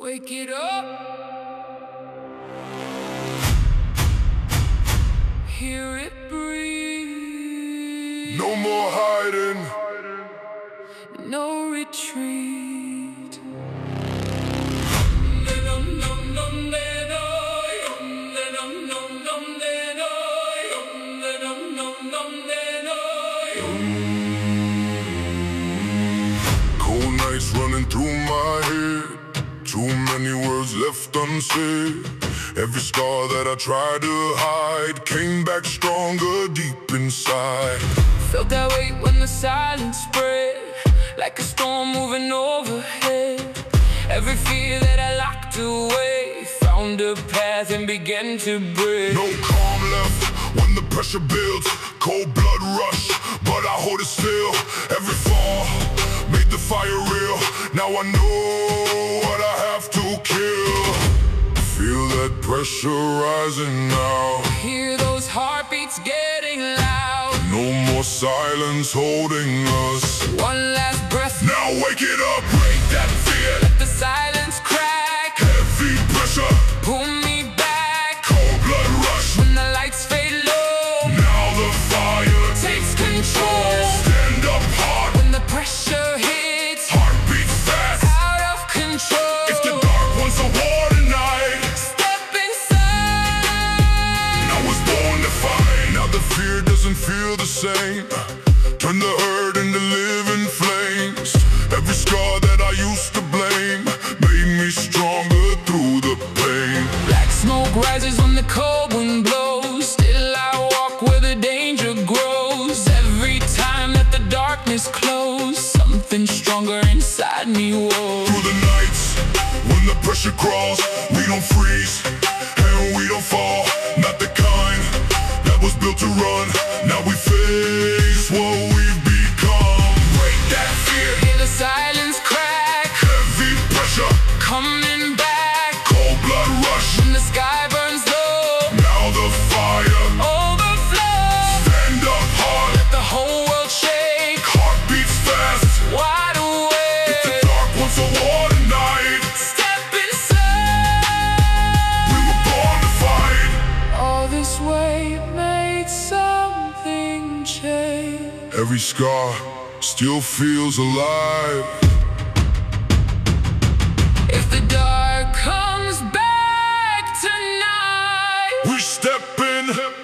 Wake it up. Hear it breathe. No more hiding, no retreat. cold nights running through my head. Too many words left unsaid. Every scar that I tried to hide came back stronger deep inside. Felt that weight when the silence spread, like a storm moving overhead. Every fear that I locked away found a path and began to break. No calm left when the pressure builds. Cold blood rush, but I hold it still. Every fall made the fire real. Now I know what I have to kill. Feel that pressure rising now. Hear those heartbeats getting loud. No more silence holding us. One last breath. Now wake it up, break that fear. Let the silence crack. Heavy pressure, Pull me back. cold blood rush. When the lights fade low, Now the fire takes control. Stand up hard, When the pressure hits, heartbeat fast. out of control. If the dark wants a war tonight, Step inside. I was born to fight. Now the fear doesn't feel the same. Turn the hurt into living flames. Every scar that I used to blame made me stronger through the pain. Black smoke rises when the cold wind blows. Still I walk where the danger grows. Every time that the darkness closes, something stronger inside me woes. Through the nights, when the pressure crawls, we don't freeze and we don't fall. Not the kind that was built to run. Now we face what we've become. Break that fear, Hear the silence crack. heavy pressure, Coming back. cold blood rush. When the sky burns low, Now the fire, overflow. stand up hard, Let the whole world shake. heart beats fast. Wide The awake. dark wants a war tonight. Step inside. We were born to fight. All this weight made something change. Every scar still feels alive. If the dark comes back tonight, We step in.